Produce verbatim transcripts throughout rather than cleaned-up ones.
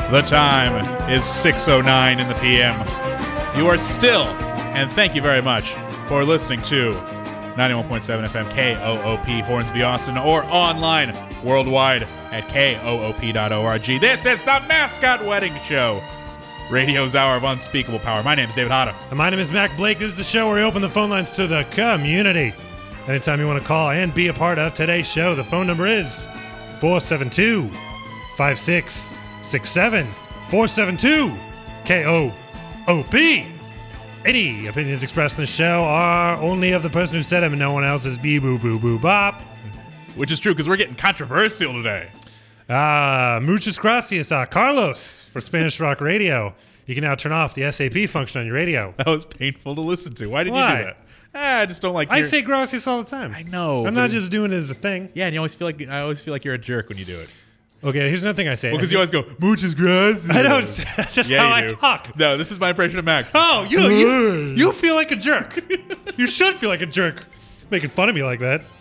The time is six oh nine in the p m. You are still, and thank you very much for listening to ninety-one point seven F M K O O P Hornsby, Austin, or online worldwide at K O O P dot org. This is the Mascot Wedding Show, radio's hour of unspeakable power. My name is David Hotta. And my name is Mac Blake. This is the show where we open the phone lines to the community. Anytime you want to call and be a part of today's show, the phone number is four seven two, five six six seven. four seven two K O O P. Any opinions expressed in the show are only of the person who said them and no one else's. Bee boo boo boo bop. Which is true, because we're getting controversial today. Ah, muchas gracias, uh, Carlos, for Spanish Rock Radio. You can now turn off the S A P function on your radio. That was painful to listen to. Why did Why? you do that? Ah, I just don't like I your... say gracias all the time. I know. I'm not just doing it as a thing. Yeah, and you always feel like I always feel like you're a jerk when you do it. Okay, here's another thing I say. Well, because you always go, muchas gracias. I don't. That's just Yeah, how I you do. talk. No, this is my impression of Mac. Oh, you, you you feel like a jerk. You should feel like a jerk. Making fun of me like that.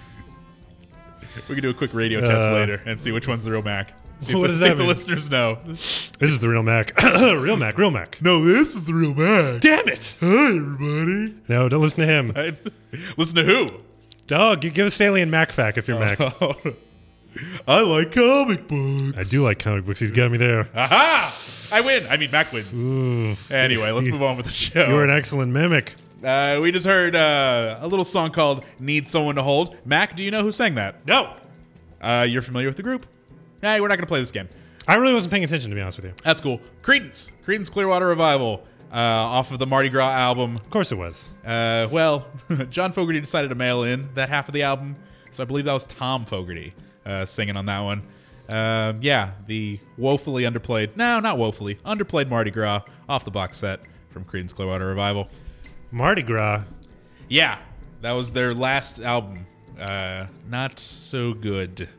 We can do a quick radio test Uh, later and see which one's the real Mac. See if, what the, does see that if the mean? listeners know. This is the real Mac. Real Mac, real Mac. No, this is the real Mac. Damn it. Hi, everybody. No, don't listen to him. I, listen to who? Dog, you give us Alien Mac fact if you're Mac. I like comic books. I do like comic books. He's got me there. Aha! I win. I mean, Mac wins. Oof. Anyway, let's move on with the show. You're an excellent mimic. Uh, we just heard uh, a little song called Need Someone to Hold. Mac, do you know who sang that? No. Uh, you're familiar with the group? Nah, we're not going to play this game. I really wasn't paying attention, to be honest with you. That's cool. Credence. Credence Clearwater Revival. Uh, off of the Mardi Gras album. Of course it was. Uh, well, John Fogerty decided to mail in that half of the album, so I believe that was Tom Fogerty uh, singing on that one. Um, yeah, the woefully underplayed, no, not woefully, underplayed Mardi Gras off the box set from Creedence Clearwater Revival. Mardi Gras. Yeah, that was their last album. Uh, not so good.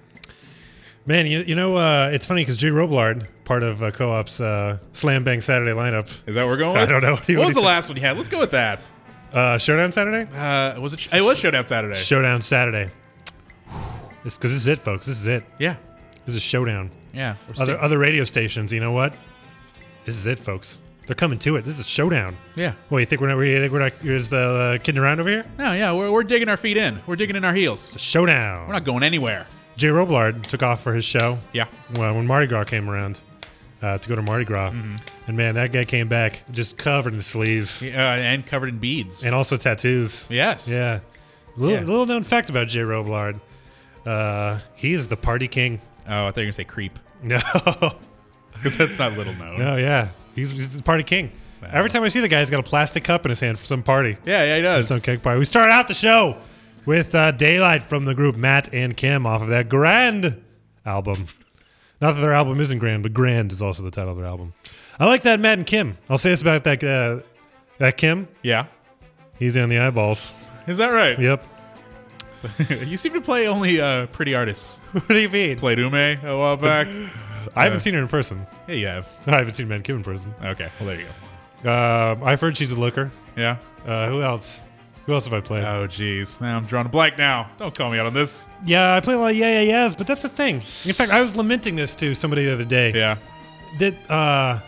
Man, you, you know, uh, it's funny because Jay Roblard, part of uh, Co-op's uh, Slam Bang Saturday lineup. Is that what we're going I with? don't know. What, do you- What what was do the you last one you had? Let's go with that. think? Uh, Showdown Saturday? Uh, was it? It was Showdown Saturday. Showdown Saturday. Because this is it, folks. This is it. Yeah, This is Showdown. yeah. We're Other sti- other radio stations, you know what? This is it, folks. They're coming to it. This is a showdown. yeah. Well, you think we're not? You think we're not? You're just uh, kidding around over here? No, yeah. We're we're digging our feet in. We're digging in our heels. It's a showdown. We're not going anywhere. Jay Roblard took off for his show. Yeah. Well, when Mardi Gras came around uh, to go to Mardi Gras, Mm-hmm. and man, that guy came back just covered in sleeves Uh, and covered in beads. and also tattoos. Yes. Yeah. Little, Yeah. little known fact about Jay Roblard. Uh, he is the party king. Oh, I thought you were going to say creep. No. Because that's not little known. No, yeah. He's, he's the party king. Every time I see the guy, he's got a plastic cup in his hand for some party. Yeah, yeah, he does. Some cake party. We start out the show with uh, Daylight from the group Matt and Kim off of that Grand album. Not that their album isn't grand, but Grand is also the title of their album. I like that Matt and Kim. I'll say this about that uh, that Kim. Yeah. He's on the eyeballs. Is that right? Yep. You seem to play only uh, pretty artists. What do you mean? Played Ume a while back. I haven't seen her in person. Yeah, you have. I haven't seen Matt and Kim in person. Okay, well, there you Uh, I've heard she's a looker. go. Yeah? Uh, who else? Who else have I played? Oh, jeez. Now I'm drawing a blank now. Don't call me out on this. Yeah, I play a lot of yeah, yeah, yeahs, but that's the thing. In fact, I was lamenting this to somebody the other day. Yeah. That uh,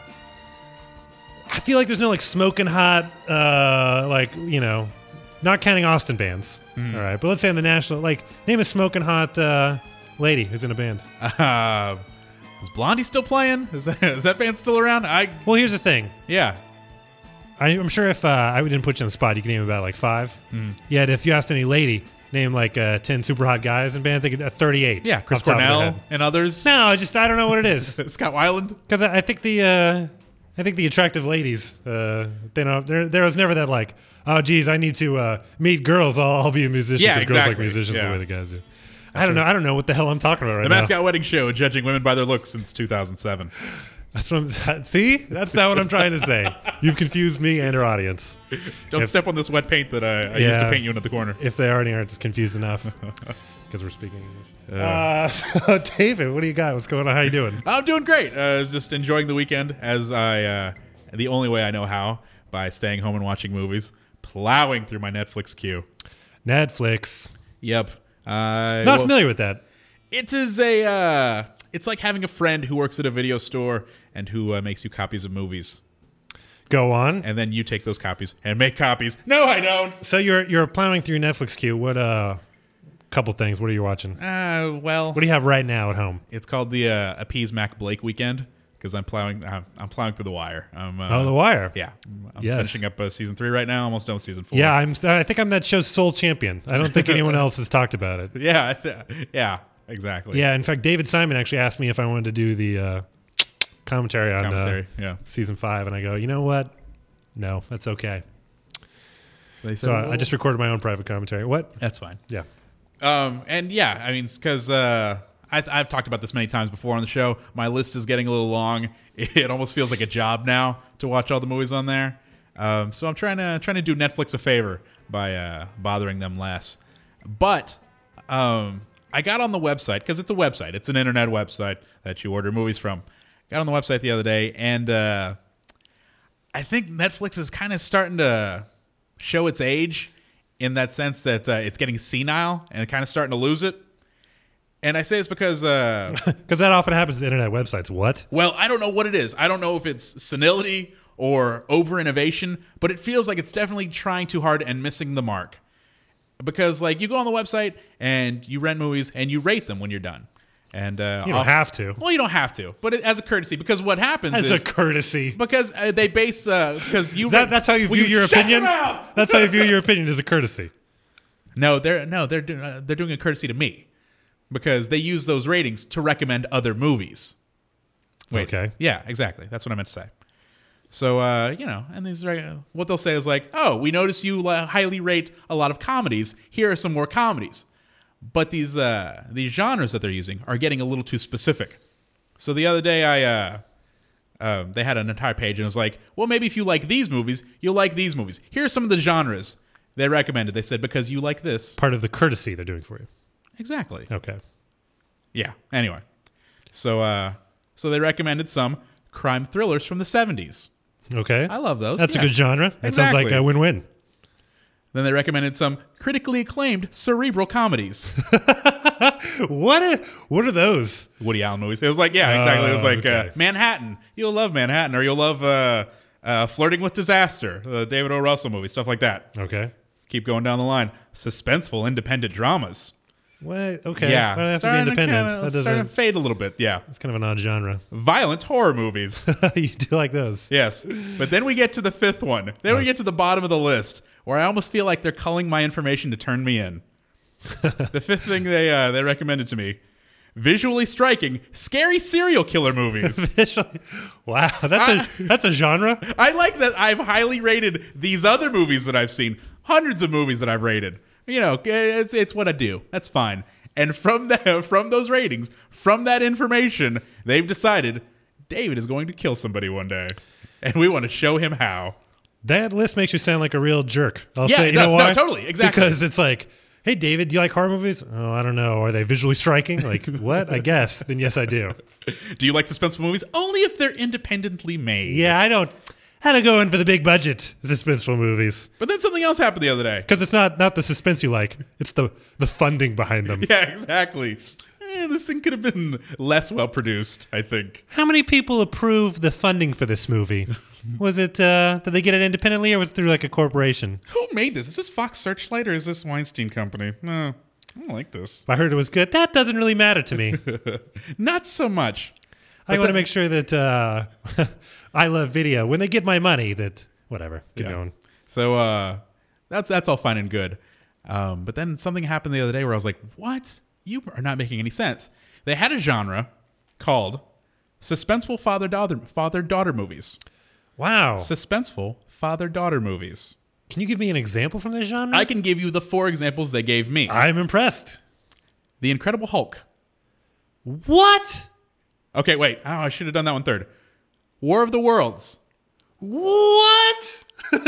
I feel like there's no like smoking hot, uh, like you know, not counting Austin bands. Mm. All right, but let's say on the national, like name a smoking hot uh, lady who's in a band. Uh, is Blondie still playing? Is that, is that band still around? I Well, here's the thing. Yeah. I, I'm sure if uh, I didn't put you on the spot, you can name about like five. Mm. Yet if you asked any lady, name like uh, ten super hot guys in bands, they could uh, thirty-eight. Yeah, Chris off the top of their Cornell head. and others. No, I just I don't know what it is. Scott Weiland. Because I, I think the uh, I think the attractive ladies, uh, they know there there was never that like, oh geez, I need to uh, meet girls. I'll, I'll be a musician. Yeah, 'cause girls like exactly. musicians Yeah. the way the guys do. I don't know. I don't know what the hell I'm talking about right The now. Mascot Wedding Show, judging women by their looks since two thousand seven. That's what I'm. See, that's not what I'm trying to say. You've confused me and our audience. Don't If- step on this wet paint that I, I used Yeah. to paint you in at the corner. If they already aren't just confused enough, because we're speaking English. Uh, so David, what do you got? What's going on? How you doing? I'm doing great. Uh, just enjoying the weekend as I, uh, the only way I know how, by staying home and watching movies, plowing through my Netflix queue. Netflix. Yep. Uh, Not well, familiar with that. It is a, uh, it's like having a friend who works at a video store and who uh, makes you copies of movies. Go on. And then you take those copies and make copies. No, I don't. So you're you're plowing through Netflix queue. What uh, couple things? What are you watching? Uh, well, What do you have right now at home? it's called the uh, Appease Mac Blake weekend because I'm plowing. I'm, I'm plowing through The Wire. I'm, uh, Oh, The Wire. Yeah, I'm Yes. finishing up uh, season three right now. Almost done with season four. Yeah, I'm. I think I'm that show's sole champion. I don't think anyone else has talked about it. yeah, I th- yeah, exactly. Yeah, in fact, David Simon actually asked me if I wanted to do the uh, commentary on commentary. Uh, yeah, season five, and I go, you know what? No, that's okay. they So I, I just recorded my own private commentary. What? that's fine. Yeah. Um, and yeah, I mean, because uh, I, I've talked about this many times before on the show. My list is getting a little long. It almost feels like a job now to watch all the movies on there. Um, so I'm trying to trying to do Netflix a favor by uh, bothering them less. But um, I got on the website because it's a website. It's an internet website that you order movies from. Got on the website the other day, and uh, I think Netflix is kind of starting to show its age in that sense that uh, it's getting senile and kind of starting to lose it. And I say this because, uh, Because that often happens to internet websites. What? well, I don't know what it is. I don't know if it's senility or over innovation, but it feels like it's definitely trying too hard and missing the mark. Because, like, you go on the website and you rent movies and you rate them when you're done. And uh, You don't I'll- have to. Well, you don't have to, but it, as a courtesy, because what happens As is a courtesy. because uh, they base because you That, rent- that's how you Will view your shut opinion? mouth? That's how you view your opinion as a courtesy. No, they're no, they're doing uh, they're doing a courtesy to me because they use those ratings to recommend other movies. Wait, Okay. yeah, exactly. That's what I meant to say. So, uh, you know, and these uh, what they'll say is like, "Oh, we notice you uh, highly rate a lot of comedies. Here are some more comedies." But these uh, these genres that they're using are getting a little too specific. So the other day, I uh, uh, they had an entire page and it was like, "Well, maybe if you like these movies, you'll like these movies. Here are some of the genres they recommended." They said because you like this, Part of the courtesy they're doing for you. exactly. Okay. Yeah. Anyway, so uh, so they recommended some crime thrillers from the seventies. Okay. I love those. That's Yeah. a good genre. That sounds like Exactly. a win-win. Then they recommended some critically acclaimed cerebral comedies. What are, what are those? Woody Allen movies. It was like, yeah, exactly. It was Oh, like okay. uh, Manhattan. You'll love Manhattan, or you'll love uh, uh, Flirting with Disaster, the David O. Russell movie, stuff like that. Okay. Keep going down the line. Suspenseful independent dramas. What? Okay. Yeah, Why do I have to be starting independent? kinda- that starting doesn't. to fade a little bit. Yeah, It's kind of an odd genre. violent horror movies. You do like those? Yes, but then we get to the fifth one. Then we get to the bottom of the list, where I almost feel like they're culling my information to turn me in. The fifth thing they uh, they recommended to me: visually striking, scary serial killer movies. Visually- wow, that's a that's a genre. I like that I've highly rated these other movies that I've seen, hundreds of movies that I've rated. You know, it's it's what I do. That's fine. And from the, from those ratings, from that information, they've decided David is going to kill somebody one day, and we want to show him how. That list makes you sound like a real jerk. I'll Yeah, say, it you does. know No, why? totally. Exactly. Because it's like, hey, David, do you like horror movies? Oh, I don't know. Are they visually striking? Like, what? I guess. Then yes, I do. Do you like suspenseful movies? Only if they're independently made. Yeah, I don't. I don't go in for the big budget suspenseful movies But then something else happened the other day. because it's not not the suspense you like. It's the the funding behind them. Yeah, exactly. Eh, this thing could have been less well produced, I think. How many people approved the funding for this movie? Was it uh, did they get it independently or was it through like a corporation? Who made this? Is this Fox Searchlight or is this Weinstein Company? No, I don't like this. I heard it was good. That doesn't really matter to me. Not so much. I want the- to make sure that uh, I Love Video, when they get my money, that whatever, keep Yeah. going. So uh, that's that's all fine and good. Um, but then something happened the other day where I was like, "What? You are not making any sense." They had a genre called suspenseful father-daughter father-daughter movies. Wow. Suspenseful father-daughter movies. Can you give me an example from this genre? I can give you the four examples they gave me. I'm impressed. The Incredible Hulk. What? Okay, wait. Oh, I should have done that one third. War of the Worlds. What?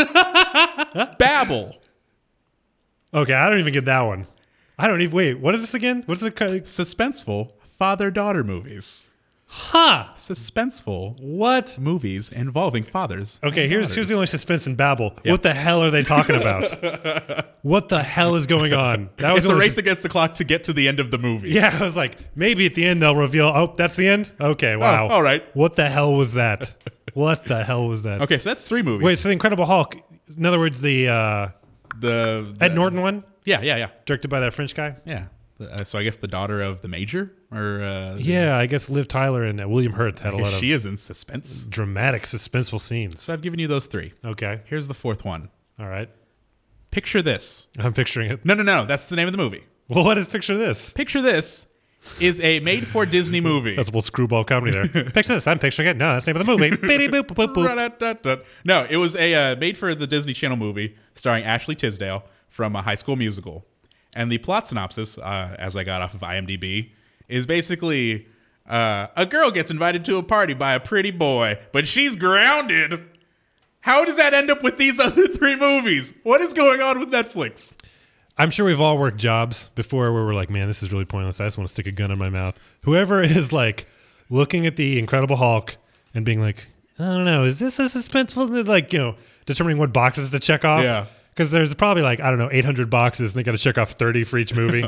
Babel. Okay, I don't even get that one. I don't even wait. What is this again? What's the kind of- Suspenseful father-daughter movies. Huh. suspenseful What? movies involving fathers. Okay, and here's daughters. here's the only suspense in Babel. Yeah. What the hell are they talking about? What the hell is going on? That It's the a only race against the clock to get to the end of the movie. Yeah, I was like, maybe at the end they'll reveal, oh, that's the end? Okay, wow. all right. What the hell was that? What the hell was that? Okay, so that's three movies. Wait, so The Incredible Hulk, in other words, the uh, the, the Ed Norton one, Yeah, yeah, yeah, directed by that French guy? yeah. Uh, so I guess the daughter of the major, or uh, Yeah, I guess Liv Tyler and uh, William Hurt had a lot of she is in suspense. dramatic, suspenseful scenes. So I've given you those three. Okay, Here's the fourth one. all right. Picture this. I'm picturing it. No, no, no. That's the name of the movie. Well, what is Picture This? Picture this is a made-for-Disney movie. That's a little screwball comedy there. Picture this. I'm picturing it. No, that's the name of the movie. Beep, boop, boop, boop, boop. Ra-da-da-da. No, it was a uh, made for the Disney Channel movie starring Ashley Tisdale from a High School Musical. And the plot synopsis, uh, as I got off of IMDb, is basically uh, a girl gets invited to a party by a pretty boy, but she's grounded. How does that end up with these other three movies? What is going on with Netflix? I'm sure we've all worked jobs before where we're like, man, this is really pointless. I just want to stick a gun in my mouth. Whoever is like looking at the Incredible Hulk and being like, I don't know, is this a suspenseful, like, you know, determining what boxes to check off? Yeah. Because there's probably like, I don't know, eight hundred boxes and they got to check off thirty for each movie.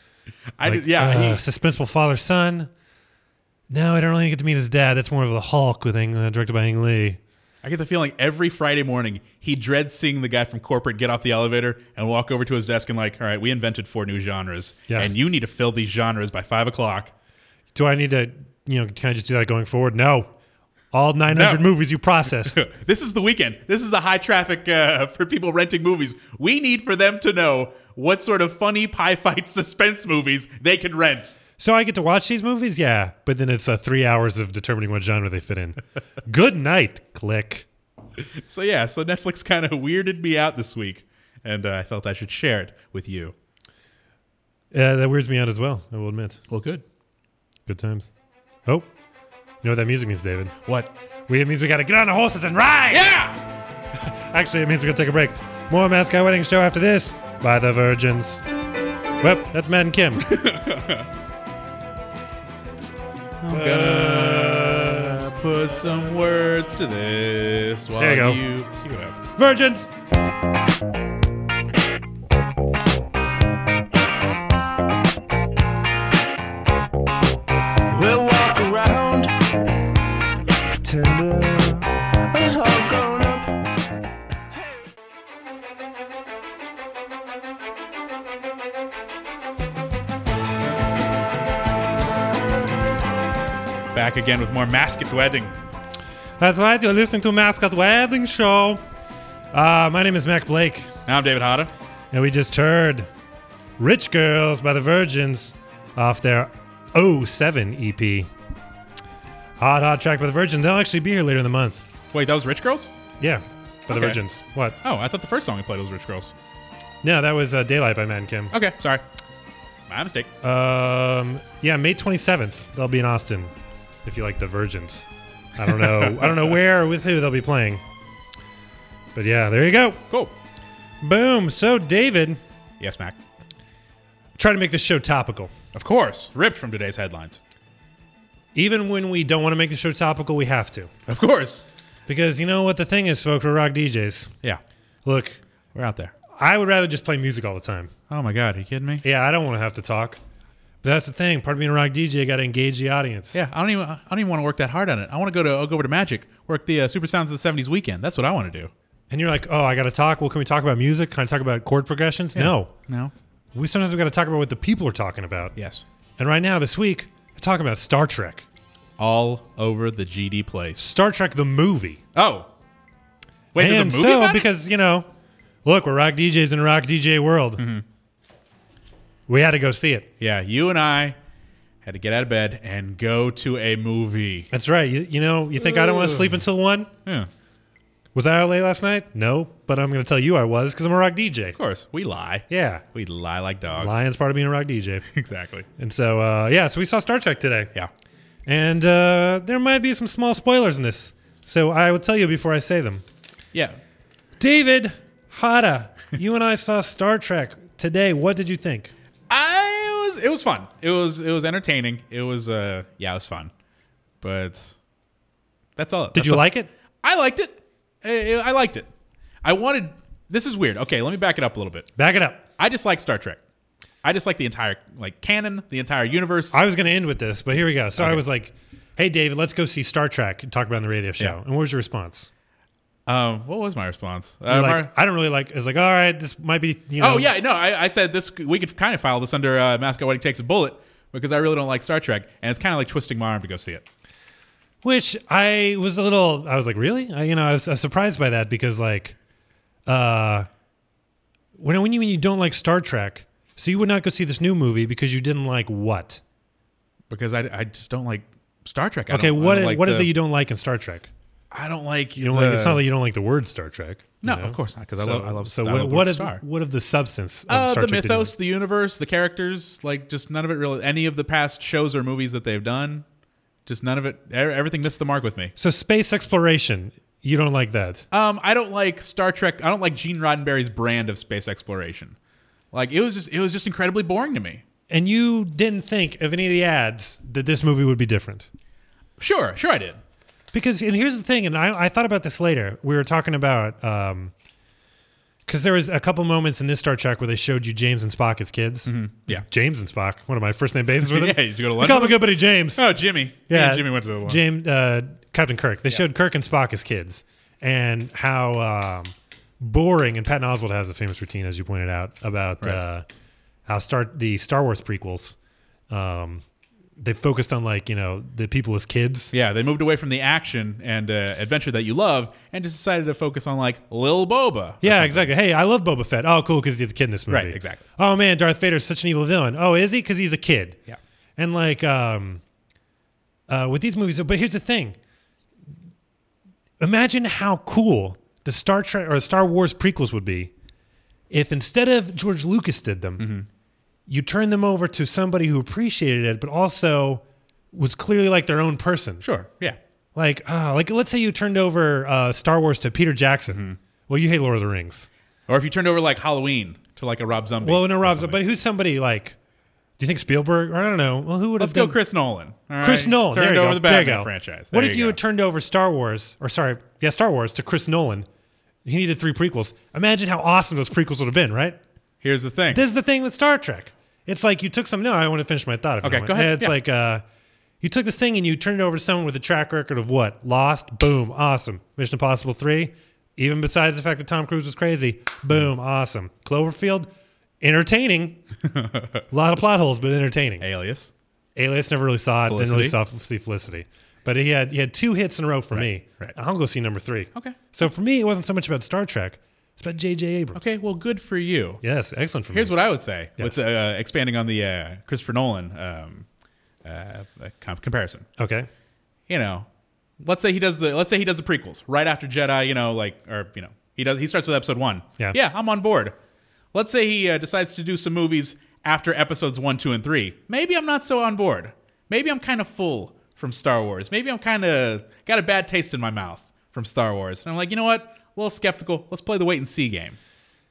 I Like, did, yeah. uh, he- suspenseful father son. No, I don't really get to meet his dad. That's more of the Hulk with Ang, uh, directed by Ang Lee. I get the feeling every Friday morning he dreads seeing the guy from corporate get off the elevator and walk over to his desk and like, all right, we invented four new genres, Yeah. and you need to fill these genres by five o'clock. Do I need to, you know, can I just do that going forward? No. All nine hundred No. movies you processed. This is the weekend. This is a high traffic uh, for people renting movies. We need for them to know what sort of funny pie fight suspense movies they can rent. So I get to watch these movies? Yeah. But then it's uh, three hours of determining what genre they fit in. Good night. Click. So yeah, so Netflix kind of weirded me out this week, and uh, I felt I should share it with you. Uh, that weirds me out as well, I will admit. Well, good. Good times. Oh. You know what that music means, David? What? We, it means we got to get on the horses and ride. Yeah! Actually, it means we're going to take a break. More Mascot Wedding Show after this by the Virgins. Well, that's Matt and Kim. I'm gonna put some words to this while There you go. you keep it up. Virgins! We'll walk around, pretending we're all grown up. Back again with more Mascot Wedding. That's right, you're listening to Mascot Wedding Show. Uh, my name is Mac Blake, Now I'm David Hada. and we just heard Rich Girls by the Virgins off their oh seven E P. Hot, hot track by the Virgins. They'll actually be here later in the month. Wait, that was Rich Girls? Yeah, by the Okay. Virgins. What? Oh, I thought the first song we played was Rich Girls. No, that was uh, Daylight by Matt and Kim. Okay, sorry. My mistake. Um, yeah, May twenty-seventh. They'll be in Austin. If you like the Virgins, I don't know. I don't know where or with who they'll be playing. But yeah, there you go. Cool. Boom. So David, Yes, Mac. try to make this show topical. Of course. Ripped from today's headlines. Even when we don't want to make the show topical, we have to. Of course. Because you know what the thing is, folks, we're rock D Js. Yeah. Look, We're out there. I would rather just play music all the time. Oh my God, are you kidding me? Yeah, I don't want to have to talk. But that's the thing. Part of being a rock D J, got to engage the audience. Yeah, I don't even I don't even want to work that hard on it. I want to go to I'll go over to Magic, work the uh, Super Sounds of the seventies weekend. That's what I want to do. And you're like, oh, I got to talk. Well, can we talk about music? Can I talk about chord progressions? No. No. We sometimes we got to talk about what the people are talking about. Yes. And right now, this week, we're talking about Star Trek. All over the G D place. Star Trek the movie. Oh. Wait, and there's a movie so, about it? because, you know, look, we're rock D Js in a rock D J world. Mm-hmm. We had to go see it. Yeah, you and I had to get out of bed and go to a movie. That's right. You, you know, you think I don't want to sleep until one? Yeah, Was I out late last night? No, but I'm going to tell you I was because I'm a rock D J. of course. We lie. Yeah. We lie like dogs. Lion's part of being a rock D J. Exactly. And so, uh, yeah, so we saw Star Trek today. Yeah. And uh, there might be some small spoilers in this. So I will tell you before I say them. Yeah. David Hada, you and I saw Star Trek today. What did you think? I it was it was fun. It was it was entertaining. It was uh yeah, it was fun. but that's all. Did that's you all. like it? I liked it. I, I liked it. I wanted. This is weird. Okay, let me back it up a little bit. Back it up. I just like Star Trek. I just like the entire like canon, the entire universe. I was going to end with this, but here we go. So Okay. I was like, "Hey, David, let's go see Star Trek and talk about it on the radio show." Yeah. And what was your response? Um, what was my response? You're Uh, like, Mar- I don't really like. It's like, all right, this might be. You know, oh yeah, no, I, I said this. We could kind of file this under uh, Mascot Wedding Takes a Bullet because I really don't like Star Trek, and it's kind of like twisting my arm to go see it. Which I was a little. I was like, really? I, you know, I was, I was surprised by that because like, uh, when when you when you don't like Star Trek, so you would not go see this new movie because you didn't like what? Because I, I just don't like Star Trek. I Okay, don't, I what don't like what is the- it you don't like in Star Trek? I don't like. You don't the, like. It's not like you don't like the word Star Trek. No, you know? of course not. Because I So- love. I love. So I what love what the of, Star. what of the substance? Of Uh, Star the Trek did you mythos, the universe, the characters, like just none of it really. Any of the past shows or movies that they've done, just none of it. e- Everything missed the mark with me. So space exploration, you don't like that? Um, I don't like Star Trek. I don't like Gene Roddenberry's brand of space exploration. Like it was just, it was just incredibly boring to me. And you didn't think of any of the ads that this movie would be different? Sure, sure, I did. Because, and here's the thing, and I, I thought about this later. We were talking about, um, because there was a couple moments in this Star Trek where they showed you James and Spock as kids. Yeah. James and Spock, one of my first name bases with him. Yeah, did you go to We lunch call him with a good buddy James. Oh, Jimmy. Me Yeah, and Jimmy went to the lunch. James, uh, Captain Kirk. They showed Kirk and Spock as kids, and how um, boring. And Patton Oswalt has a famous routine, as you pointed out, about Right. uh, how Star the Star Wars prequels. Um, they focused on like you know the people as kids. Yeah, they moved away from the action and uh, adventure that you love, and just decided to focus on like Lil Boba. or Yeah, something. exactly. Hey, I love Boba Fett. Oh, cool, because he's a kid in this movie. Right, exactly. Oh man, Darth Vader's such an evil villain. Oh, is he? Because he's a kid. Yeah. And like, um, uh, with these movies, but here's the thing. Imagine how cool the Star Trek or the Star Wars prequels would be if instead of George Lucas did them, Mm-hmm. you turned them over to somebody who appreciated it, but also was clearly like their own person. Sure. Yeah. Like, oh, like let's say you turned over uh, Star Wars to Peter Jackson. Mm-hmm. Well, you hate Lord of the Rings. Or if you turned over like Halloween to like a Rob Zombie. Well, no, or Rob, something. but who's somebody like? Do you think Spielberg? Or I don't know. Well, who would Let's have go, done? Chris Nolan. All Chris right? Nolan. Turned there you over go. the There you Batman go. franchise. What There if you you go. had turned over Star Wars, or sorry, yeah, Star Wars to Chris Nolan? He needed three prequels. Imagine how awesome those prequels would have been, right? Here's the thing. This is the thing with Star Trek. It's like you took some. No, I want to finish my thought. If you Okay, don't go mind. ahead. It's Yeah. like uh, you took this thing and you turned it over to someone with a track record of what? Lost. Boom. Awesome. Mission Impossible three. Even besides the fact that Tom Cruise was crazy. Boom. Awesome. Cloverfield. Entertaining. A lot of plot holes, but entertaining. Alias. Alias never really saw it. Didn't really Felicity. saw, see Felicity. But he had he had two hits in a row for me. right. I'll go see number three. Okay. So for me, it wasn't so much about Star Trek. It's about J J Abrams. Okay. Well, good for you. Yes, excellent for Here's me. what I would say Yes. with uh, expanding on the uh, Christopher Nolan um, uh, com- comparison. Okay. You know, let's say he does the let's say he does the prequels right after Jedi. You know, like or you know he does he starts with episode one. Yeah. Yeah, I'm on board. Let's say he uh, decides to do some movies after episodes one, two, and three. Maybe I'm not so on board. Maybe I'm kind of full from Star Wars. Maybe I'm kind of got a bad taste in my mouth from Star Wars. And I'm like, you know what? A little skeptical. Let's play the wait and see game.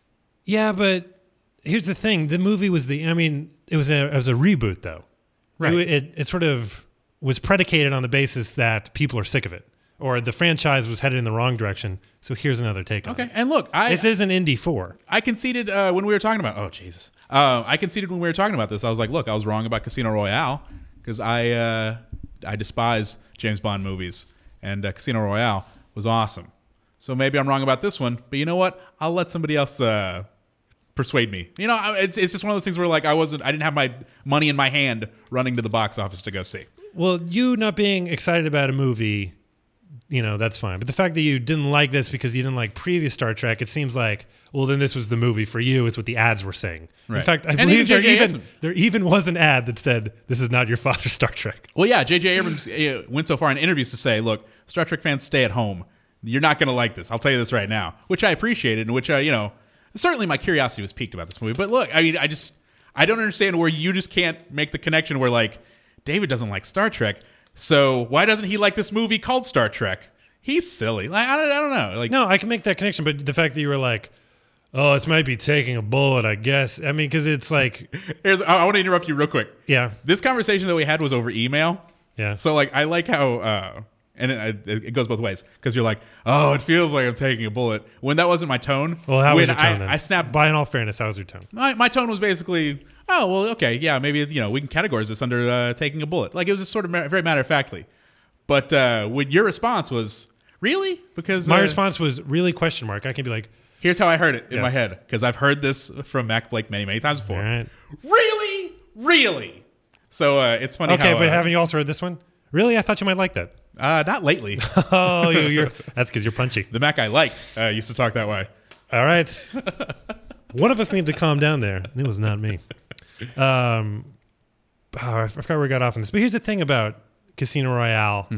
Yeah, but here's the thing: the movie was the. I mean, it was a it was a reboot, though. Right. It, it it sort of was predicated on the basis that people are sick of it, or the franchise was headed in the wrong direction. So here's another take on Okay. it. And look, I This isn't Indy four. I conceded uh, when we were talking about. Oh Jesus! Uh, I conceded when we were talking about this. I was like, look, I was wrong about Casino Royale because I uh, I despise James Bond movies, and uh, Casino Royale was awesome. So maybe I'm wrong about this one, but you know what? I'll let somebody else uh, persuade me. You know, I- it's it's just one of those things where like I wasn't, I didn't have my money in my hand running to the box office to go see. Well, you not being excited about a movie, you know, that's fine. But the fact that you didn't like this because you didn't like previous Star Trek, it seems like, well, then this was the movie for you. It's what the ads were saying. In Right. fact, I And believe even there J J even Abrams. there even was an ad that said, "This is not your father's Star Trek." Well, yeah, J J Abrams uh, went so far in interviews to say, look, Star Trek fans, stay at home. You're not going to like this. I'll tell you this right now, which I appreciated and which, uh, you know, certainly my curiosity was piqued about this movie. But look, I mean, I just, I don't understand where you just can't make the connection where, like, David doesn't like Star Trek. So why doesn't he like this movie called Star Trek? He's silly. Like, I don't, I don't know. Like, No, I can make that connection, but the fact that you were like, "Oh, this might be taking a bullet," I guess. I mean, because it's like, here's, I, I want to interrupt you real quick. yeah, This conversation that we had was over email. Yeah. So like I like how uh, and it, it goes both ways because you're like, oh, it feels like I'm taking a bullet when that wasn't my tone. Well, how when was your tone I, then? I snapped. By in all fairness, how was your tone? My, my tone was basically, oh well, okay, yeah, maybe you know we can categorize this under uh, taking a bullet. Like it was just sort of ma- very matter of factly. But uh, when your response was really because My uh, response was really question mark. I can be like, here's how I heard it in Yeah. my head because I've heard this from Mac Blake many many times before. all right. Really, really. So uh, it's funny. Okay, how, but uh, haven't you also heard this one? Really? I thought you might like that. uh, not lately. Oh, you, you're that's because you're punchy. The Mac I liked uh, used to talk that way. All right. One of us needed to calm down there, and it was not me. Um, oh, I forgot where we got off on this. But here's the thing about Casino Royale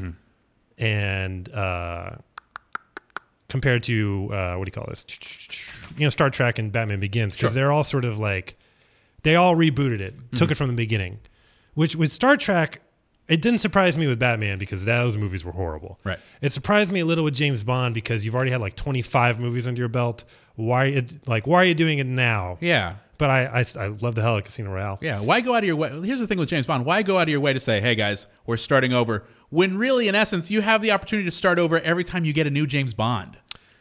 and uh, compared to, uh, what do you call this? You know, Star Trek and Batman Begins, because Sure. they're all sort of like, they all rebooted it, took it from the beginning. Which with Star Trek, it didn't surprise me with Batman because those movies were horrible. Right. It surprised me a little with James Bond because you've already had like twenty-five movies under your belt. Why, it, like, why are you doing it now? Yeah. But I, I, I love the hell of Casino Royale. Yeah, why go out of your way? Here's the thing with James Bond. Why go out of your way to say, hey, guys, we're starting over, when really, in essence, you have the opportunity to start over every time you get a new James Bond.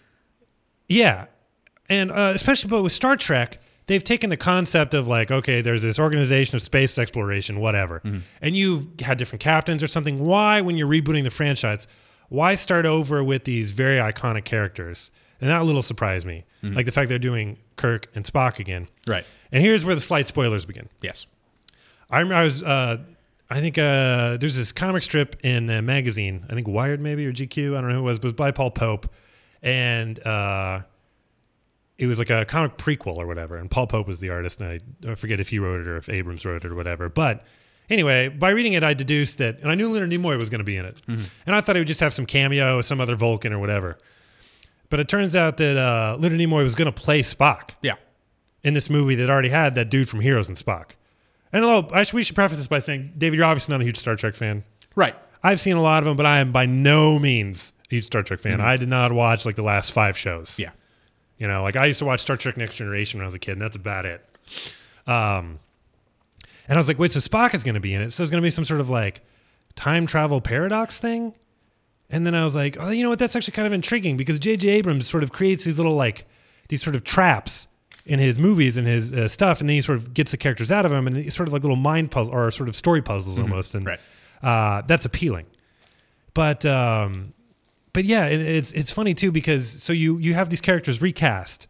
Yeah. And uh, especially but with Star Trek, they've taken the concept of like, okay, there's this organization of space exploration, whatever, and you've had different captains or something. Why, when you're rebooting the franchise, why start over with these very iconic characters? And that a little surprised me. Like the fact they're doing Kirk and Spock again. Right. And here's where the slight spoilers begin. Yes. I remember I was, uh, I think uh, there's this comic strip in a magazine, I think Wired maybe or G Q, I don't know who it was, but it was by Paul Pope. And uh, it was like a comic prequel or whatever. And Paul Pope was the artist, and I, I forget if he wrote it or if Abrams wrote it or whatever. But anyway, by reading it, I deduced that, and I knew Leonard Nimoy was going to be in it. And I thought he would just have some cameo, some other Vulcan or whatever. But it turns out that uh, Leonard Nimoy was going to play Spock Yeah. in this movie that already had that dude from Heroes and Spock. And although I should, we should preface this by saying, David, you're obviously not a huge Star Trek fan. Right. I've seen a lot of them, but I am by no means a huge Star Trek fan. I did not watch like the last five shows. Yeah. You know, like I used to watch Star Trek Next Generation when I was a kid, and that's about it. Um, and I was like, wait, so Spock is going to be in it. So there's going to be some sort of like time travel paradox thing. And then I was like, oh, you know what? That's actually kind of intriguing because J J Abrams sort of creates these little like these sort of traps in his movies and his uh, stuff, and then he sort of gets the characters out of them, and it's sort of like little mind puzzle or sort of story puzzles almost. And Right. uh, that's appealing. But um, but yeah, it, it's it's funny too because so you you have these characters recast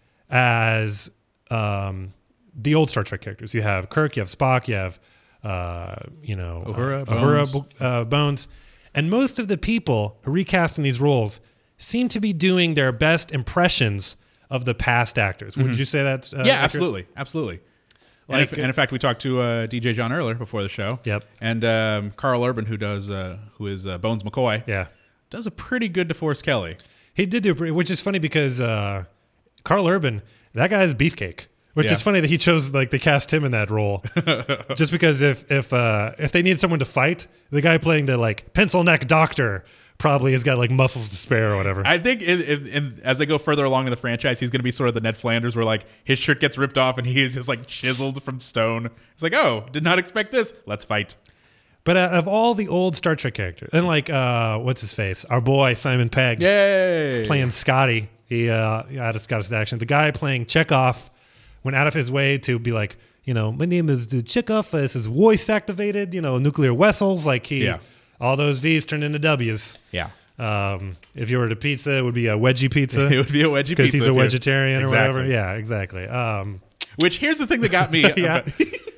as um, the old Star Trek characters. You have Kirk, you have Spock, you have uh, you know Uhura, uh, Bones. Uhura, uh, Bones, and most of the people who recast in these roles seem to be doing their best impressions of the past actors. Would you say that? Uh, Yeah, accurate? absolutely. Absolutely. and, Like, if, and in fact, we talked to uh, D J John Earler before the show. Yep. And um, Carl Urban, who does, uh, who is uh, Bones McCoy, Yeah. does a pretty good DeForest Kelly. He did do, pretty- which is funny because uh, Carl Urban, that guy's beefcake. Which Yeah. is funny that he chose like they cast him in that role, just because if if uh, if they need someone to fight, the guy playing the like pencil neck doctor probably has got like muscles to spare or whatever. I think in, in, in, as they go further along in the franchise, he's going to be sort of the Ned Flanders, where like his shirt gets ripped off and he is just like chiseled from stone. It's like, oh, did not expect this. Let's fight. But uh, of all the old Star Trek characters, and like uh, what's his face, our boy Simon Pegg, Yay! playing Scotty, he uh, had a Scottish accent. The guy playing Chekhov went out of his way to be like, you know, my name is Chekhov. This is voice activated. You know, nuclear vessels. Like he, Yeah. all those V's turned into W's. Yeah. Um, if you were to pizza, it would be a wedgie pizza. It would be a wedgie pizza. Because he's a if you're- vegetarian Exactly. or whatever. Yeah, exactly. Um, Which here's the thing that got me. Yeah. about-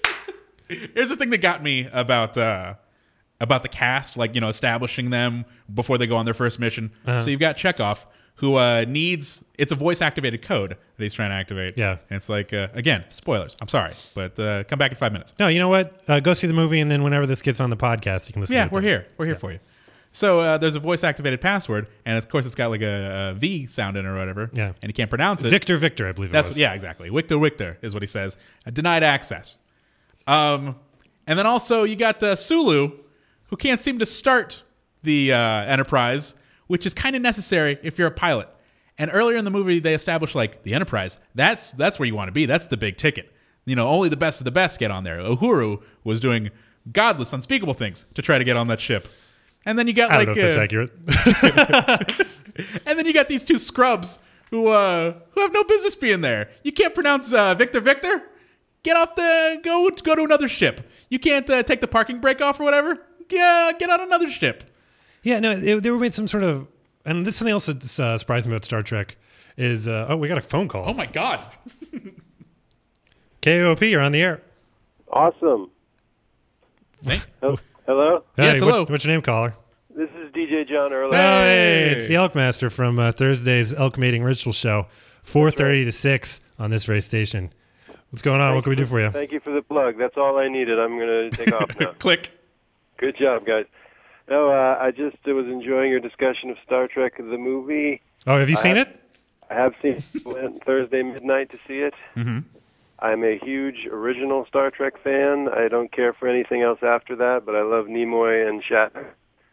here's the thing that got me about uh, about the cast, like you know, establishing them before they go on their first mission. Uh-huh. So you've got Chekhov, who uh, needs it's a voice activated code that he's trying to activate. Yeah. and it's like uh, again, spoilers. I'm sorry, but uh, come back in five minutes. no, you know what? Uh, go see the movie, and then whenever this gets on the podcast, you can listen Yeah, to it. we're then. here. We're here for you. So uh, there's a voice activated password, and of course it's got like a, a V sound in it or whatever. Yeah. and he can't pronounce it. Victor, Victor, I believe it That's was. yeah, exactly. Victor, Victor is what he says. Uh, denied access. Um, and then also you got the Sulu, who can't seem to start the uh, Enterprise, which is kind of necessary if you're a pilot. And earlier in the movie, they established like the Enterprise. That's that's where you want to be. That's the big ticket. You know, only the best of the best get on there. Uhuru was doing godless, unspeakable things to try to get on that ship. And then you got I like, don't know if uh, that's accurate. and then you got these two scrubs who uh, who have no business being there. You can't pronounce uh, Victor Victor. Get off the go go to another ship. You can't uh, take the parking brake off or whatever. Get get on another ship. Yeah, no, it, they were made some sort of, and this is something else that uh, surprised me about Star Trek is, uh, oh, we got a phone call. Oh my god. K O P, you're on the air. Awesome. Thank- Hel- Hello? Yes, what- hello. what's your name, caller? This is D J John Early. Oh, hey, it's the Elk Master from uh, Thursday's Elk Mating Ritual Show, four thirty to six on this very station. What's going on? What can we do for you? Thank you for the plug. That's all I needed. I'm going to take off now. Click. Good job, guys. No, uh, I just uh, was enjoying your discussion of Star Trek, the movie. Oh, have you seen I- it? I have seen it. Went Thursday midnight to see it. Mm-hmm. I'm a huge original Star Trek fan. I don't care for anything else after that, but I love Nimoy and Shatner.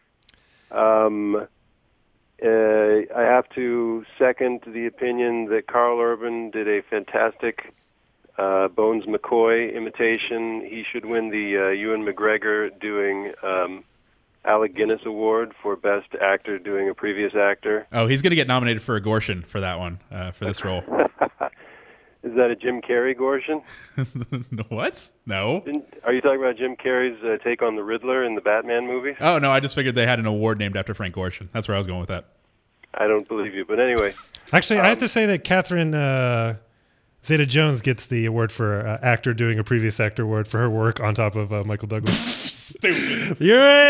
Um, uh, I have to second the opinion that Carl Urban did a fantastic uh, Bones McCoy imitation. He should win the uh, Ewan McGregor doing um, Alec Guinness Award for Best Actor doing a previous actor. Oh, he's going to get nominated for a Gorshin for that one, uh, for this role. Is that a Jim Carrey Gorshin? What? No. Didn't, are you talking about Jim Carrey's uh, take on the Riddler in the Batman movies? Oh, no, I just figured they had an award named after Frank Gorshin. That's where I was going with that. I don't believe you, but anyway. Actually, I have Um, to say that Catherine uh, Zeta-Jones gets the award for uh, actor doing a previous actor award for her work on top of uh, Michael Douglas. Stupid.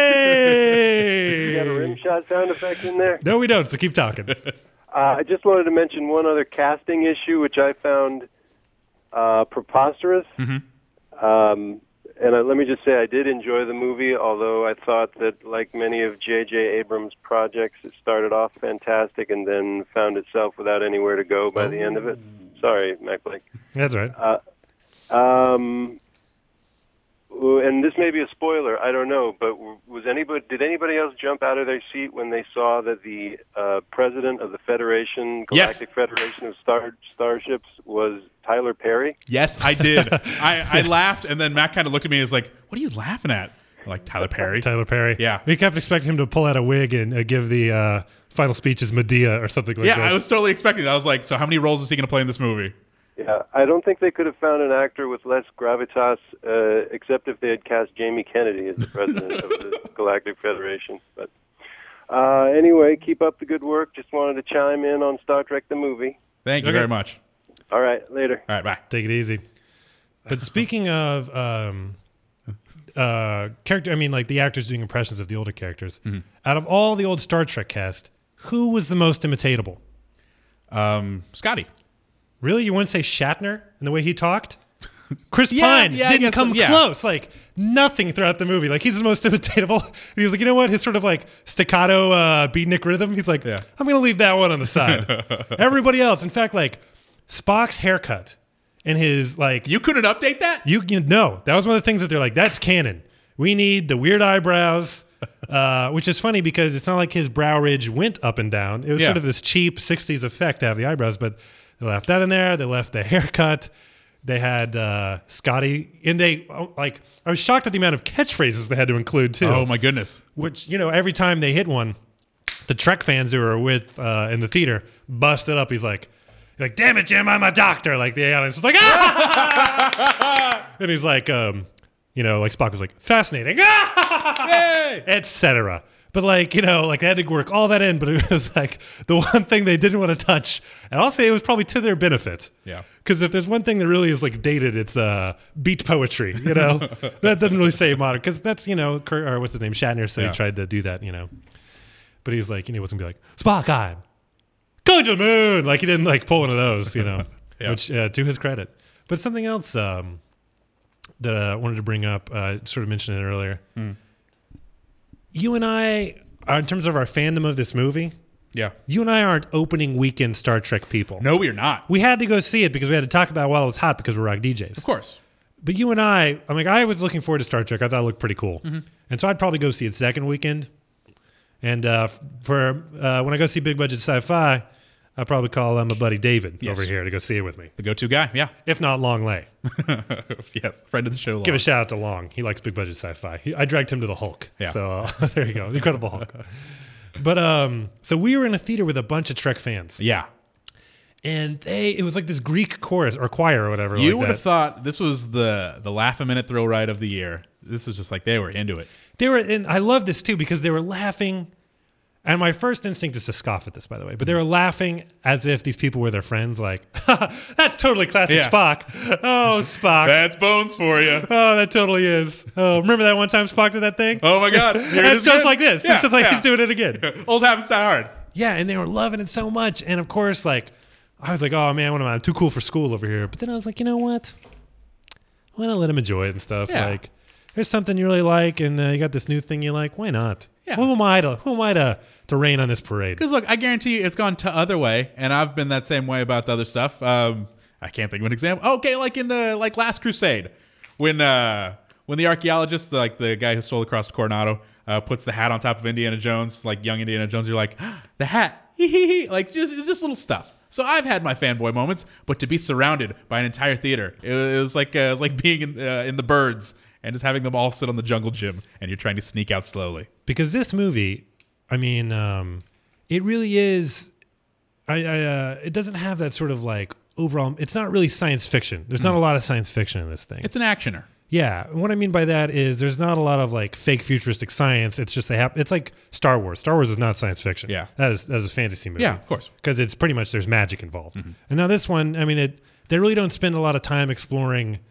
Yay! You got a rim shot sound effect in there? No, we don't, so keep talking. Uh, I just wanted to mention one other casting issue, which I found uh, preposterous. Mm-hmm. Um, and I, let me just say, I did enjoy the movie, although I thought that, like many of J J. Abrams' projects, it started off fantastic and then found itself without anywhere to go by the end of it. Sorry, Mac Blake. That's right. Uh, um, and this may be a spoiler, I don't know, but was anybody? Did anybody else jump out of their seat when they saw that the uh, president of the Federation, Galactic Yes. Federation of Star Starships, was Tyler Perry? Yes, I did. I, I laughed, and then Matt kind of looked at me and was like, what are you laughing at? I'm like, Tyler Perry. Tyler Perry. Yeah. We kept expecting him to pull out a wig and uh, give the uh, final speech as Medea or something like Yeah, that. I was totally expecting that. I was like, so how many roles is he going to play in this movie? Yeah, I don't think they could have found an actor with less gravitas, uh, except if they had cast Jamie Kennedy as the president of the Galactic Federation. But uh, anyway, keep up the good work. Just wanted to chime in on Star Trek the movie. Thank you Okay. very much. All right, later. All right, bye. Take it easy. But speaking of um, uh, character, I mean, like the actors doing impressions of the older characters. Mm-hmm. Out of all the old Star Trek cast, who was the most imitatable? Um, Scotty. Really, you wouldn't say Shatner in the way he talked? Chris Yeah, Pine yeah, I didn't guess so, come yeah. close. Like nothing throughout the movie. Like he's the most imitatable. He was like, you know what? His sort of like staccato uh, beatnik rhythm. He's like, Yeah. I'm gonna leave that one on the side. Everybody else, in fact, like Spock's haircut and his like You couldn't update that? You, you know, that was one of the things that they're like, that's canon. We need the weird eyebrows, uh, which is funny because it's not like his brow ridge went up and down. It was Yeah. sort of this cheap sixties effect to have the eyebrows, but they left that in there. They left the haircut. They had uh, Scotty, and they oh, like. I was shocked at the amount of catchphrases they had to include too. Oh, my goodness. Which, you know, every time they hit one, the Trek fans who were with uh, in the theater busted up. He's like, like, damn it, Jim, I'm a doctor. Like the audience was like, ah! And he's like, um, you know, like Spock was like, fascinating, et cetera. But like, you know, like they had to work all that in, but it was like the one thing they didn't want to touch. And I'll say it was probably to their benefit. Yeah. Because if there's one thing that really is like dated, it's uh, beat poetry, you know? That doesn't really say modern. Because that's, you know, Kurt, or what's his name, Shatner, so Yeah. he tried to do that, you know? But he's like, you know, he wasn't going to be like, Spock, I'm going to the moon. Like he didn't like pull one of those, you know? Yeah. Which, uh, to his credit. But something else um, that I wanted to bring up, uh, sort of mentioned it earlier. Mm. You and I, uh, in terms of our fandom of this movie, Yeah. you and I aren't opening weekend Star Trek people. No, we are not. We had to go see it because we had to talk about it while it was hot because we're rock D Js. Of course. But you and I, I mean, I was looking forward to Star Trek. I thought it looked pretty cool. Mm-hmm. And so I'd probably go see it second weekend. And uh, for uh, when I go see big budget sci-fi, I'll probably call uh, my buddy David Yes. over here to go see it with me. The go-to guy. Yeah. If not Long Lay. Yes. Friend of the show. Give Long. a shout out to Long. He likes big budget sci-fi. He, I dragged him to the Hulk. Yeah. So uh, there you go. The Incredible Hulk. But um, so we were in a theater with a bunch of Trek fans. Yeah. And they, it was like this Greek chorus or choir or whatever. You like would that. have thought this was the the laugh a minute thrill ride of the year. This was just like they were into it. They were, and I love this too because they were laughing. And my first instinct is to scoff at this, by the way, but they were laughing as if these people were their friends. Like, that's totally classic Yeah. Spock. Oh, Spock. That's Bones for you. Oh, that totally is. Oh, remember that one time Spock did that thing? Oh my God. Here it It's is just again. like this. Yeah, It's just like yeah. he's doing it again. Old habits die hard. Yeah, and they were loving it so much. And of course, like, I was like, oh man, what am I? I'm too cool for school over here. But then I was like, you know what? Why not let him enjoy it and stuff? Yeah. Like, there's something you really like, and uh, you got this new thing you like. Why not? Yeah. Who am I to who am I to to rain on this parade? Because look, I guarantee you, it's gone to other way, and I've been that same way about the other stuff. Um, I can't think of an example. Okay, like in the like Last Crusade, when uh, when the archaeologist, like the guy who stole across Coronado, uh, puts the hat on top of Indiana Jones, like young Indiana Jones, you're like, the hat, like just it's just little stuff. So I've had my fanboy moments, but to be surrounded by an entire theater, it was like uh, it was like being in uh, in the Birds and just having them all sit on the jungle gym, and you're trying to sneak out slowly. Because this movie, I mean, um, it really is. I, I uh, it doesn't have that sort of like overall. It's not really science fiction. There's not a lot of science fiction in this thing. It's an actioner. Yeah, and what I mean by that is there's not a lot of like fake futuristic science. It's just they have. It's like Star Wars. Star Wars is not science fiction. Yeah. that is that is a fantasy movie. Yeah, of course. because it's pretty much there's magic involved. Mm-hmm. And now this one, I mean, it they really don't spend a lot of time exploring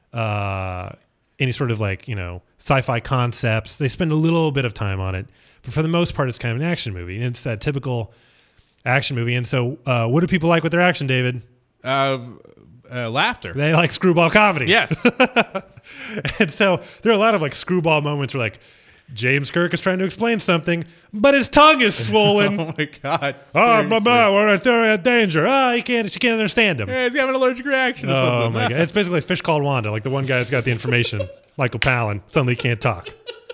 uh, any sort of like you know sci-fi concepts. They spend a little bit of time on it, but for the most part, it's kind of an action movie. And it's that typical action movie. And so, uh, what do people like with their action, David? Uh, uh, laughter. They like screwball comedy. Yes. And so there are a lot of like screwball moments where like James Kirk is trying to explain something, but his tongue is swollen. Oh my God. Oh, blah, Seriously. blah, we're in th- danger. Ah, he can't, she can't understand him. Yeah, he's having an allergic reaction or something. Oh my God. It's basically Fish Called Wanda, like the one guy that's got the information, Michael Palin, suddenly can't talk.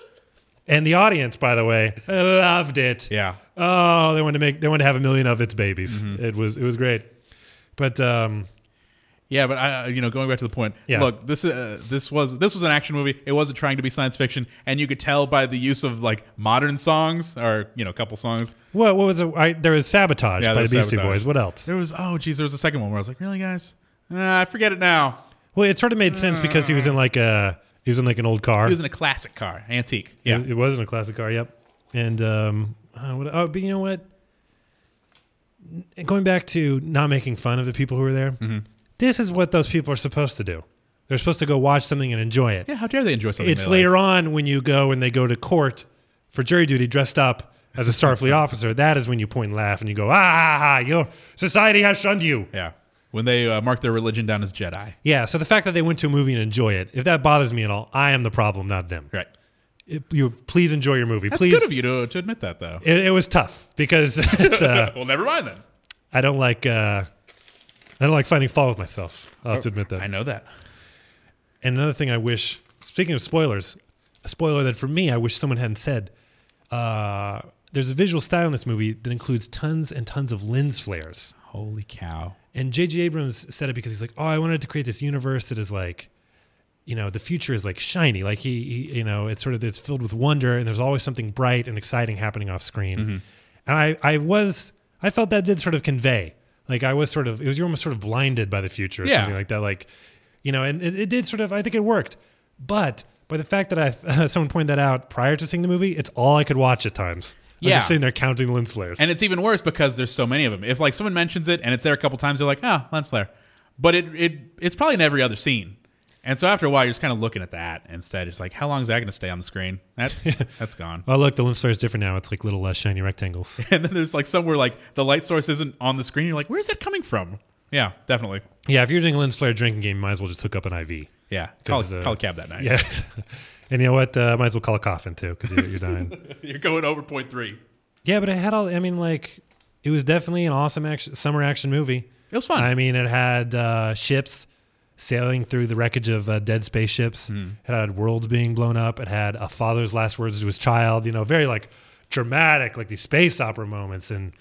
And the audience, by the way, loved it. Yeah. Oh, they wanted to make, they wanted to have a million of its babies. It was, it was great. But, um, Yeah, but I, you know, going back to the point. Yeah. Look, this uh, this was this was an action movie. It wasn't trying to be science fiction, and you could tell by the use of like modern songs or you know, a couple songs. what, what was it? I, there was Sabotage Yeah, by there the was Beastie Sabotage. Boys. What else? There was oh geez, there was a second one where I was like, really, guys? Uh, I forget it now. Well, it sort of made sense because he was in like a, he was in like an old car. He was in a classic car, antique. Yeah, It, it was in a classic car, yep. And um, uh, what, oh, but you know what? N- Going back to not making fun of the people who were there, Mm-hmm. this is what those people are supposed to do. They're supposed to go watch something and enjoy it. yeah. How dare they enjoy something? It's they later like. on when you go and they go to court for jury duty dressed up as a Starfleet officer. That is when you point and laugh and you go, ah, ha, ha, your society has shunned you. Yeah, when they uh, mark their religion down as Jedi. Yeah, so the fact that they went to a movie and enjoy it, if that bothers me at all, I am the problem, not them. Right. It- you please enjoy your movie. That's please. good of you to to admit that, though. It, it was tough because it's, uh, well, never mind then. I don't like uh, I don't like finding fault with myself. I'll have to admit that. I know that. And another thing I wish, speaking of spoilers, a spoiler that for me I wish someone hadn't said. Uh, there's a visual style in this movie that includes tons and tons of lens flares. Holy cow. And J J Abrams said it because he's like, oh, I wanted to create this universe that is like, you know, the future is like shiny. Like he, he you know, it's sort of, it's filled with wonder and there's always something bright and exciting happening off screen. Mm-hmm. And I, I was, I felt that did sort of convey. Like I was sort of, it was, you're almost sort of blinded by the future or Yeah. something like that. Like, you know, and it, it did sort of, I think it worked. But by the fact that I, someone pointed that out prior to seeing the movie, it's all I could watch at times. I'm Yeah. just sitting there counting the lens flares. And it's even worse because there's so many of them. If like someone mentions it and it's there a couple times, they're like, "Oh, lens flare," but it it it's probably in every other scene. And so after a while, you're just kind of looking at that instead. It's like, how long is that going to stay on the screen? That that's gone. Oh, look, the lens flare is different now. It's like little uh, shiny rectangles. And then there's like somewhere like the light source isn't on the screen. You're like, where's that coming from? Yeah, definitely. Yeah, if you're doing a lens flare drinking game, you might as well just hook up an I V. Yeah, call, 'Cause, uh, call a cab that night. Yeah. And you know what? Uh, might as well call a coffin too because you're, you're dying. You're going over point three. Yeah, but it had all, I mean, like, it was definitely an awesome action, summer action movie. It was fun. I mean, it had uh, ships sailing through the wreckage of uh, dead spaceships. Mm. It had worlds being blown up. It had a father's last words to his child, you know, very like dramatic, like these space opera moments. And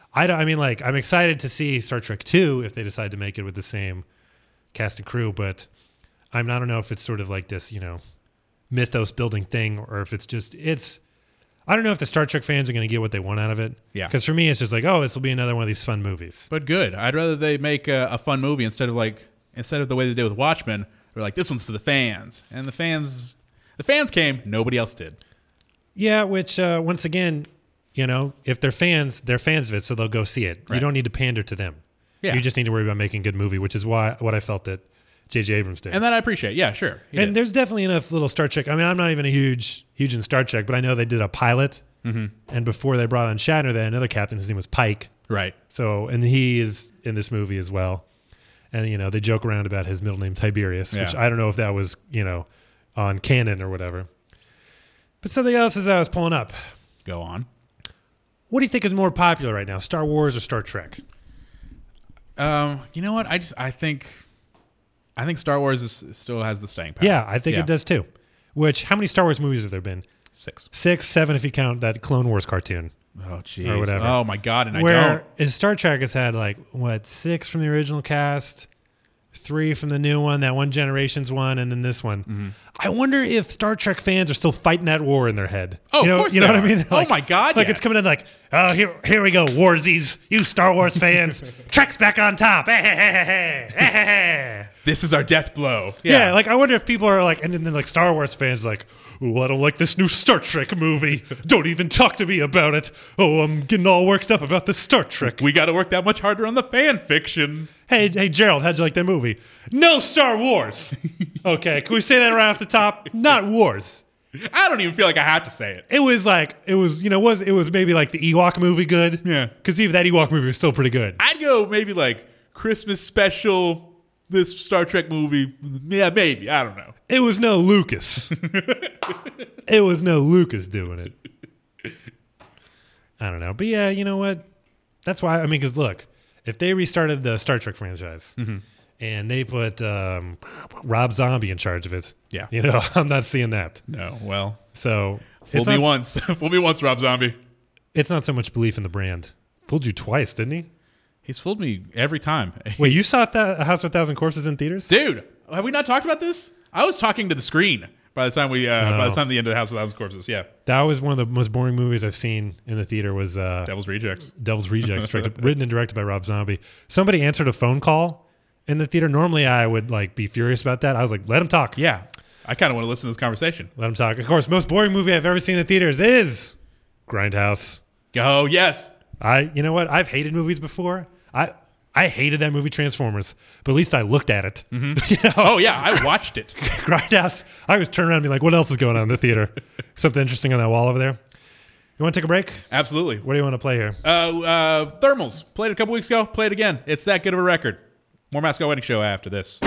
I don't. I mean, like, I'm excited to see Star Trek two if they decide to make it with the same cast and crew, but I'm I don't know if it's sort of like this, you know, mythos building thing, or if it's just it's. I don't know if the Star Trek fans are going to get what they want out of it. Yeah. Because for me, it's just like, oh, this will be another one of these fun movies. But good. I'd rather they make a, a fun movie instead of like instead of the way they did with Watchmen. They're like, this one's for the fans, and the fans, the fans came. Nobody else did. Yeah, which uh, once again, you know, if they're fans, they're fans of it, so they'll go see it. Right. You don't need to pander to them. Yeah. You just need to worry about making a good movie, which is why what I felt that J J Abrams did. And that I appreciate. Yeah, sure. He And did. there's definitely enough little Star Trek. I mean, I'm not even a huge, huge in Star Trek, but I know they did a pilot. Mm-hmm. And before they brought on Shatner, they had another captain. His name was Pike. Right. So, and he is in this movie as well. And, you know, they joke around about his middle name, Tiberius, Yeah. which I don't know if that was, you know, on canon or whatever. But something else as I was pulling up. Go on. What do you think is more popular right now, Star Wars or Star Trek? Um, you know what? I just I think I think Star Wars is, still has the staying power. Yeah, I think it does too. Which, how many Star Wars movies have there been? Six. Six, seven if you count that Clone Wars cartoon. Oh, jeez. Or whatever. Oh, my God. And I Where don't. is Star Trek has had like, what, six from the original cast, three from the new one, that one Generations one, and then this one. Mm-hmm. I wonder if Star Trek fans are still fighting that war in their head. Oh, you know, of course you know they what I are. mean? Oh, my God, Like yes. it's coming in like, oh, here, here we go, Warsies, you Star Wars fans. Trek's back on top. This is our death blow. Yeah. like I wonder if people are like, and then like Star Wars fans like, oh, I don't like this new Star Trek movie. Don't even talk to me about it. Oh, I'm getting all worked up about the Star Trek. We got to work that much harder on the fan fiction. Hey, hey, Gerald, how'd you like that movie? No Star Wars. Okay, can we say that right off the top? Not Wars. I don't even feel like I have to say it. It was like it was, you know, was it was maybe like the Ewok movie good? Yeah. Because even that Ewok movie was still pretty good. I'd go maybe like Christmas special, this Star Trek movie. Yeah, maybe. I don't know. It was no Lucas. It was no Lucas doing it. I don't know, but yeah, you know what? That's why I mean, because look, if they restarted the Star Trek franchise Mm-hmm. and they put um, Rob Zombie in charge of it, Yeah. you know, I'm not seeing that. No, well, So fool it's me not- once. Fool me once, Rob Zombie. It's not so much belief in the brand. Fooled you twice, didn't he? He's fooled me every time. Wait, you saw that House of a Thousand Corpses in theaters? Dude, have we not talked about this? I was talking to the screen by the time we, uh, by Oh. the time the end of House of Thousand Corpses. Yeah, That was one of the most boring movies I've seen in the theater. Was uh, Devil's Rejects. Devil's Rejects, directed, written and directed by Rob Zombie. Somebody answered a phone call in the theater. Normally, I would like be furious about that. I was like, let him talk. Yeah, I kind of want to listen to this conversation. Let him talk. Of course, most boring movie I've ever seen in the theaters is Grindhouse. Oh yes, I, you know what? I've hated movies before. I, I hated that movie Transformers, but at least I looked at it. Mm-hmm. You know? oh yeah, I watched it. Grindhouse. I was turning around and be like, what else is going on in the theater? Something interesting on that wall over there. You want to take a break? Absolutely. What do you want to play here? Uh, uh, Thermals played it a couple weeks ago. Play it again. It's that good of a record. More Mascot Wedding Show after this.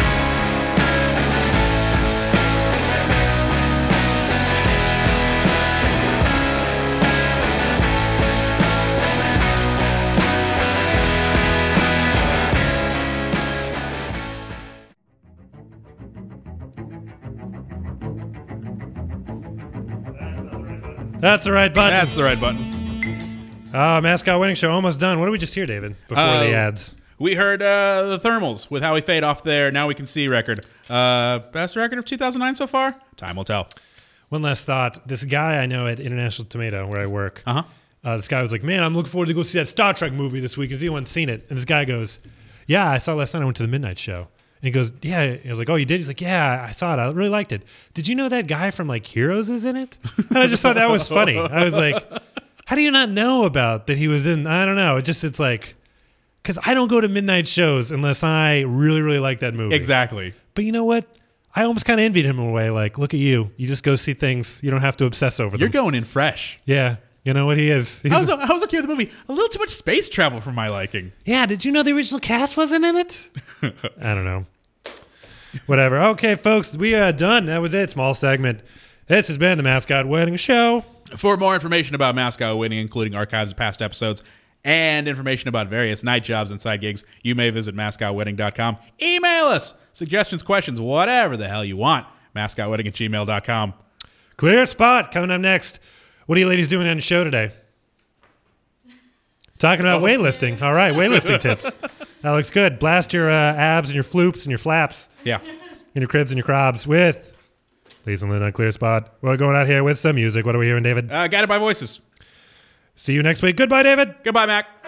That's the right button. That's the right button. Uh, Mascot Winning Show almost done. What did we just hear, David, before Uh, the ads? We heard uh, the Thermals with How We Fade off their Now We Can See record. Uh, best record of two thousand nine so far? Time will tell. One last thought. This guy I know at International Tomato, where I work, Uh-huh. uh, this guy was like, man, I'm looking forward to go see that Star Trek movie this week. Has anyone seen it? And this guy goes, yeah, I saw it last night. I went to the midnight show. And he goes, yeah. I was like, oh, you did? He's like, yeah, I saw it. I really liked it. Did you know that guy from like Heroes is in it? And I just thought that was funny. I was like, how do you not know about that he was in? I don't know. It just, it's like, because I don't go to midnight shows unless I really, really like that movie. Exactly. But you know what? I almost kind of envied him in a way. Like, look at you. You just go see things. You don't have to obsess over You're them. going in fresh. Yeah. You know what he is? He's I was, I was okay with the movie. A little too much space travel for my liking. yeah, did you know the original cast wasn't in it? I don't know. Whatever. Okay, folks, we are done. That was it. Small segment. This has been the Mascot Wedding Show. For more information about Mascot Wedding, including archives of past episodes and information about various night jobs and side gigs, you may visit mascot wedding dot com. Email us suggestions, questions, whatever the hell you want. mascot wedding at gmail dot com. Clear spot coming up next. What are you ladies doing on the show today? Talking about weightlifting. All right, weightlifting tips. That looks good. Blast your uh, abs and your floops and your flaps Yeah. and your cribs and your crobs with Please and Lynn on Clear Spot. We're going out here with some music. What are we hearing, David? Uh, guided by voices. See you next week. Goodbye, David. Goodbye, Mac.